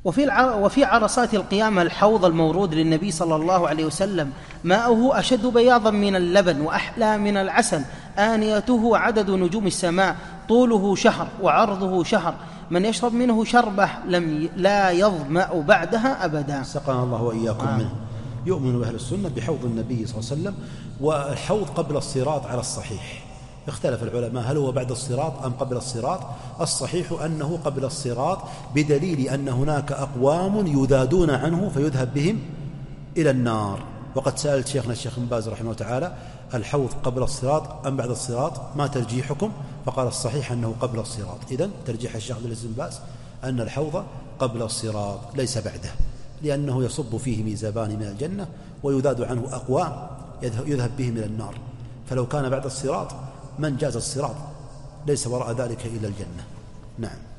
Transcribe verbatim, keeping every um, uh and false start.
وفي, وفي عرصات القيامة الحوض المورود للنبي صلى الله عليه وسلم ماؤه أشد بياضا من اللبن وأحلى من العسل، آنيته عدد نجوم السماء، طوله شهر وعرضه شهر، من يشرب منه شربة لم لا يظمأ بعدها أبدا. سقنا الله وإياكم آه. منه. يؤمن أهل السنة بحوض النبي صلى الله عليه وسلم، والحوض قبل الصراط على الصحيح. اختلف العلماء هل هو بعد الصراط أم قبل الصراط. الصحيح أنه قبل الصراط، بدليل أن هناك أقوام يذادون عنه فيذهب بهم إلى النار. وقد سألت شيخنا الشيخ بن باز رحمه الله تعالى: الحوض قبل الصراط أم بعد الصراط؟ ما ترجيحكم؟ فقال: الصحيح أنه قبل الصراط. إذن ترجيح الشيخ عبد العزيز بن باز أن الحوض قبل الصراط ليس بعده، لأنه يصب فيه ميزابان من الجنة ويذاد عنه أقوام يذهب بهم إلى النار. فلو كان بعد الصراط من جاز الصراط ليس وراء ذلك إلى الجنة. نعم.